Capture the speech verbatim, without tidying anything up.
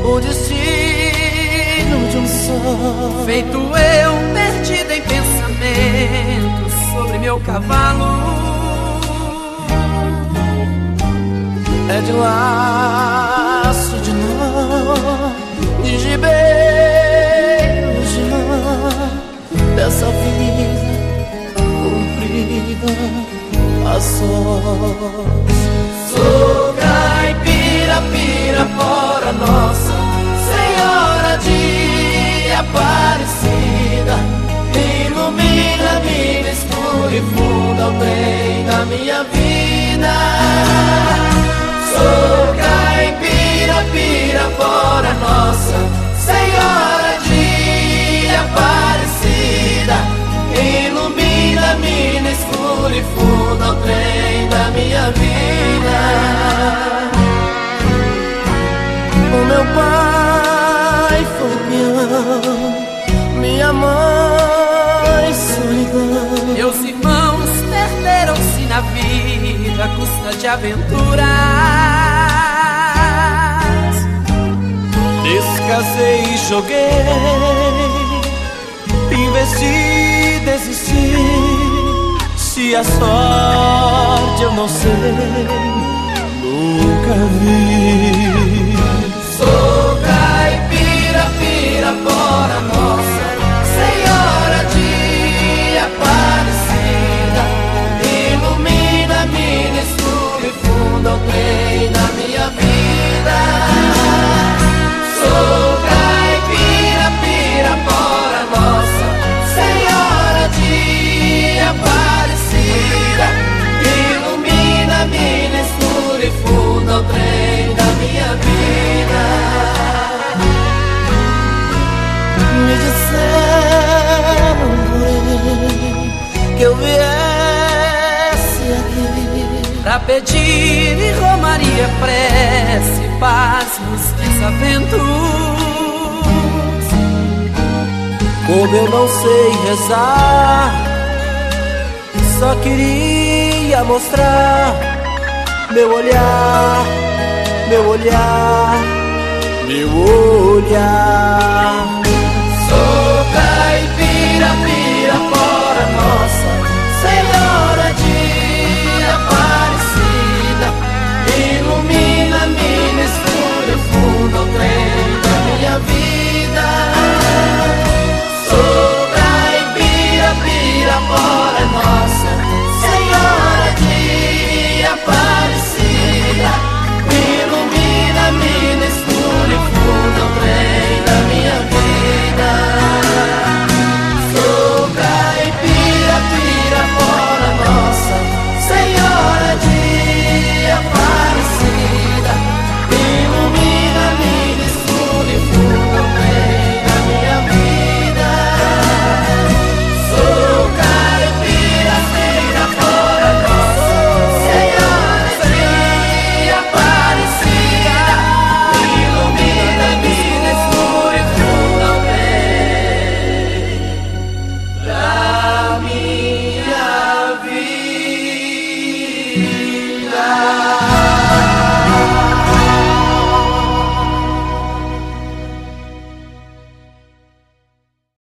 o destino de um só. Feito eu, perdido em pensamentos sobre meu cavalo. É de laço de nó, de gibeiro de lã, dessa vida comprida a sós. Sou caipira, pirapora nossa Senhora de Aparecida, ilumina-me no escuro e funda o trem da minha vida. Sou caipira, pirapora nossa Senhora de Aparecida, ilumina-me no escuro e funda o trem da minha vida. O meu pai foi peão, minha mãe solidão. Meus irmãos perderam-se na vida à custa de aventuras. Descasei e joguei, investi, desisti. Se a sorte eu não sei, nunca vi. Sou caipira, pirapora nossa Senhora de Aparecida, ilumina-me no escuro e funda o trem da minha vida. Sou caipira, pirapora nossa Senhora de Aparecida, ilumina-me no escuro e funda o trem da minha vida. Me disseram, porém, que eu viesse aqui pra pedir em romaria, prece, paz nos desaventos. como eu não sei rezar, só queria mostrar meu olhar, meu olhar, meu olhar. Sou caipira, pirapora nossa Senhora de Aparecida, ilumina-me no escuro e funda o trem da minha vida. Sou caipira, pirapora nossa Senhora de Aparecida, ilumina-me no escuro e funda o trem da minha vida. Sou caipira, pirapora nossa Senhora de Aparecida, ilumina-me no escuro e funda o trem da minha vida. Sou caipira, pirapora nossa Senhora de Aparecida, ilumina-me no escuro e funda o trem da minha vida.